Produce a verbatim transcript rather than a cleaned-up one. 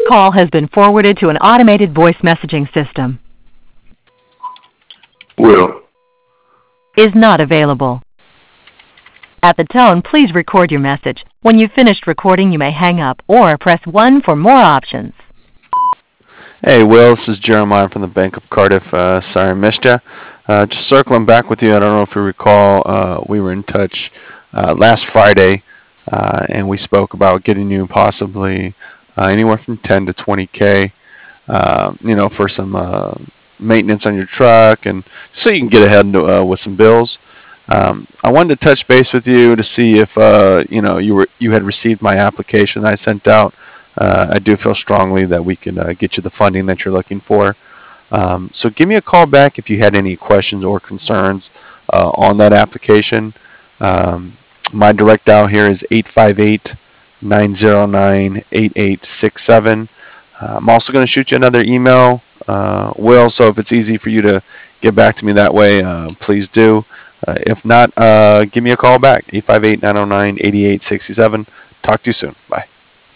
call has been forwarded to an automated voice messaging system. Will. Is not available. At the tone, please record your message. When you've finished recording, you may hang up or press one for more options. Hey, Will, this is Jeremiah from the Bank of Cardiff. Uh, sorry I missed you. Uh, just circling back with you, I don't know if you recall, uh, we were in touch uh, last Friday, uh, and we spoke about getting you possibly uh, anywhere from ten to twenty K, uh, you know, for some uh, maintenance on your truck, and so you can get ahead uh, with some bills. Um, I wanted to touch base with you to see if uh, you know you were you had received my application that I sent out. Uh, I do feel strongly that we can uh, get you the funding that you're looking for. Um, so give me a call back if you had any questions or concerns uh, on that application. Um, my direct dial here is eight five eight, nine zero nine, eight eight six seven. Uh, I'm also going to shoot you another email, uh, Will, so if it's easy for you to get back to me that way, uh, please do. Uh, if not, uh, give me a call back, eight five eight, nine zero nine, eight eight six seven. Talk to you soon. Bye.